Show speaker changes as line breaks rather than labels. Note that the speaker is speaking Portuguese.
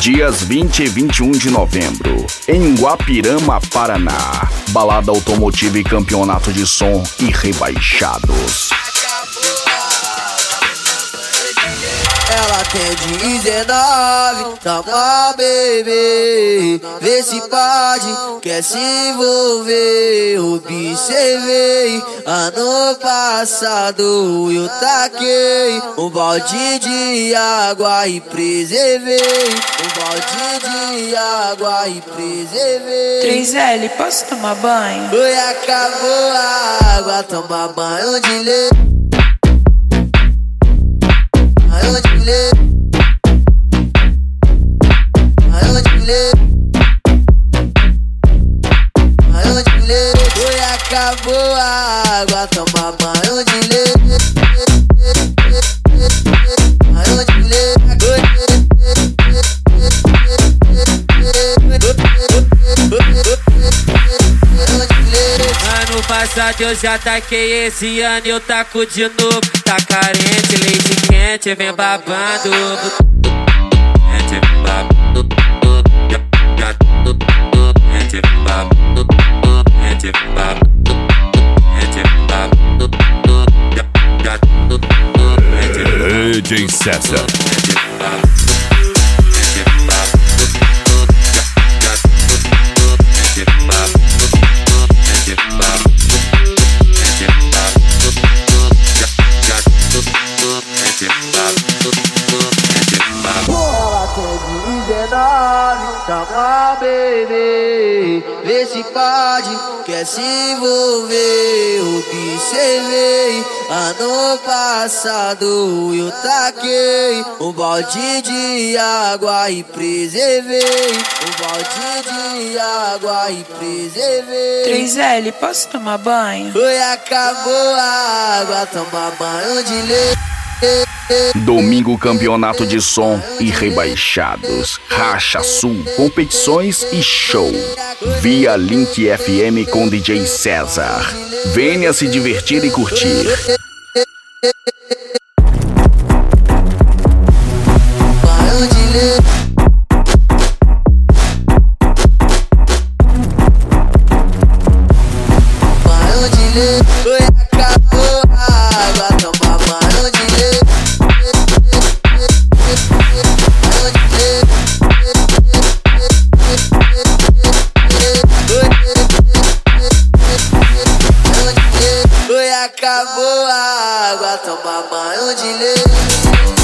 Dias 20 e 21 de novembro, em Guapirama, Paraná. Balada automotiva e campeonato de som e rebaixados.
Ela tem 19, toma baby, vê se pode, quer se envolver. Observei, ano passado eu taquei um balde de água e preservei. Um balde de água e preservei.
3L, posso tomar banho?
Oi, acabou a água, toma banho de leite. Acabou a água, toma banho de leite. Banho de leite. Ano passado eu já taquei, esse ano eu taco de novo. Tá carente, leite quente, vem babando. Vem babando. Vem babando. Vem babando.
DJ César.
Ela tem 19, toma baby, vê se pode, quer se envolver. Observei, ano passado eu taquei um balde de água e preservei. Um balde de água e preservei.
3L, posso tomar banho?
Oi, acabou a água, toma banho de leite.
Domingo, campeonato de som e rebaixados. Racha Sul, competições e show. Via Link FM com DJ César. Venha se divertir e curtir.
Banho de leite. Banho de leite. Oi, acabou a água, toma banho de leite. Acabou a água, toma banho de leite.